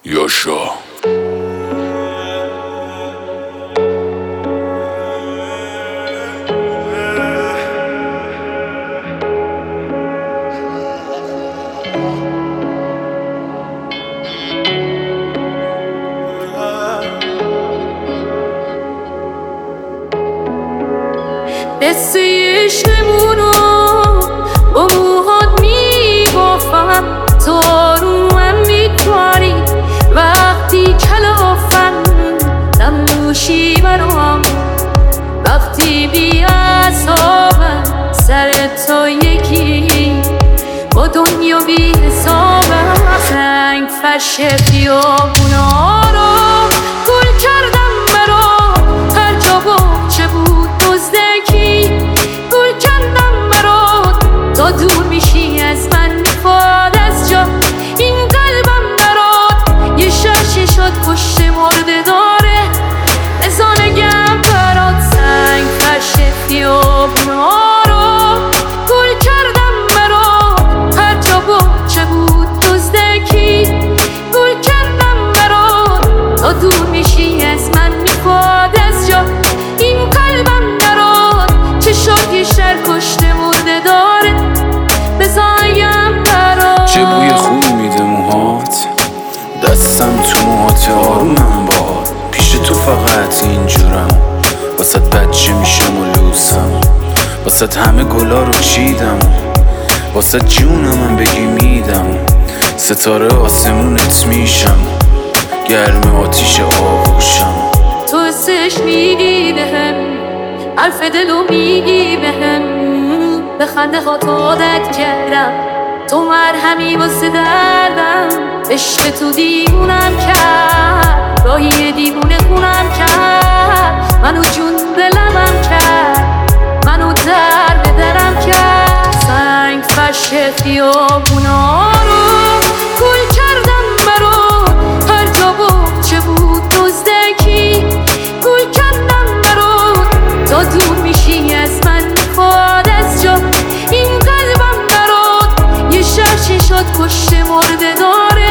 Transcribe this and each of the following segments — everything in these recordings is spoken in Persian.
یاشا قصه عشقمونو با موهات میبافم، تو رو هم میتوانی وقتی کلافم دم نوشی برام، وقتی بی اعصابم سر تو یکی با دنیا بی حسابم. سنگ فرش خیابونا رو گل کردم برات، هر جا باغچه بود دزدکی گل کندم برات. تا دور میشی از من میخواد از جا این قلبم برات، یه شرشی شد پشت مرده داره بزانگم برات. سنگ فرش خیابونا رو گل کردم برات، هر جا باغچه بود دزدکی گل کندم برات. تا دور میشی از من میخواد از جا این قلبم برات، چه شد یه شر کشته مرده داره بزایم برات. چه بوی خوبی میده موهات، دستم تو موهات آرومم باد. پیش تو فقط اینجورم، واسه بچه میشم و لوسم، واسه همه گلا رو چیدم، واسه جونم هم بگی میدم. ستاره آسمونت میشم، گرم آتیش آغوشم. تو حسش میگی بهم، حرف دلو میگی بهم، به خنده هات عادت کردم، تو مرهمی واسه دردم. عشق تو دیوونم کرد، راهی دیوونه خونم کرد، منو جون دلمم کرد، منو در به درم کرد. سنگ فرش خیابونا رو گل کردم برات، هر جا باغچه بود دزدکی گل کندم برات. تا دور میشی از من میخواد از جا این قلبم برات، یه شرشی شد پشت مرده داره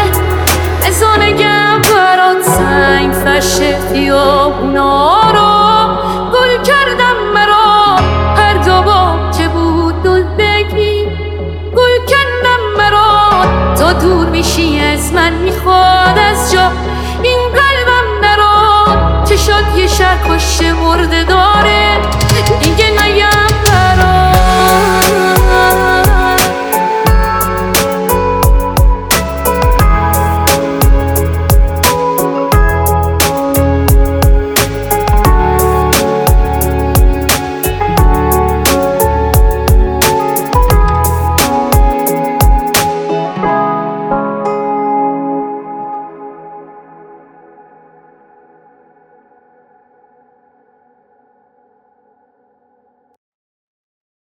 بزانگم برات. سنگ فرش خیابونا رو گل کردم برات، هر جا باغچه بود دزدکی گل کندم برات. تا دور میشی از من میخواد از جا این قلبم برات، چه شد یه شر کشته مرده داره